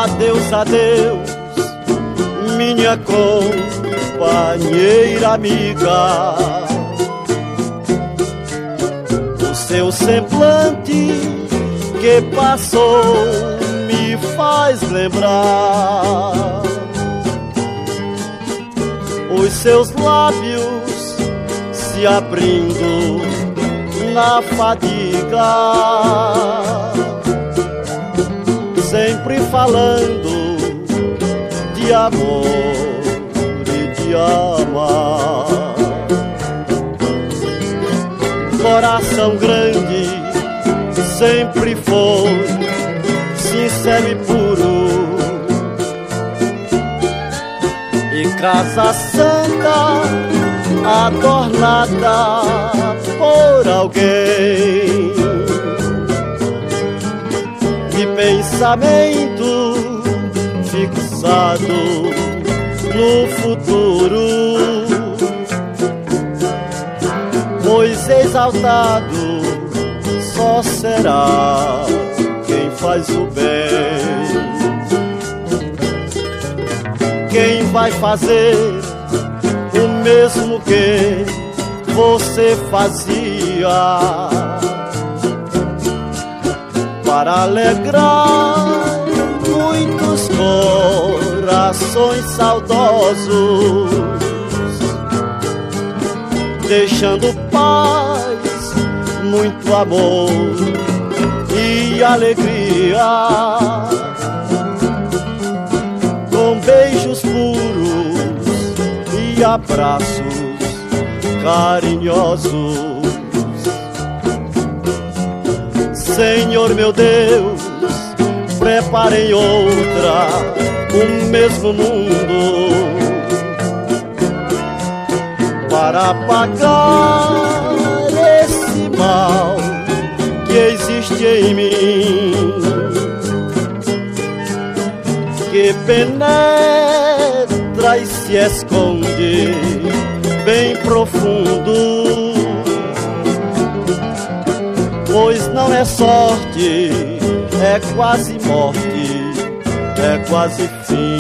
Adeus, adeus, minha companheira amiga. O seu semblante que passou me faz lembrar os seus lábios se abrindo na fadiga, sempre falando de amor e de amar. Coração grande sempre foi sincero e puro, e casa santa adornada por alguém, de pensamento fixado no futuro, pois exaltado só será quem faz o bem. Quem vai fazer o mesmo que você fazia para alegrar muitos corações saudosos, deixando paz, muito amor e alegria, com beijos puros e abraços carinhosos. Senhor meu Deus, preparem outra, o mesmo mundo, para apagar esse mal que existe em mim, que penetra e se esconde bem profundo, pois não é sorte, é quase morte, é quase fim.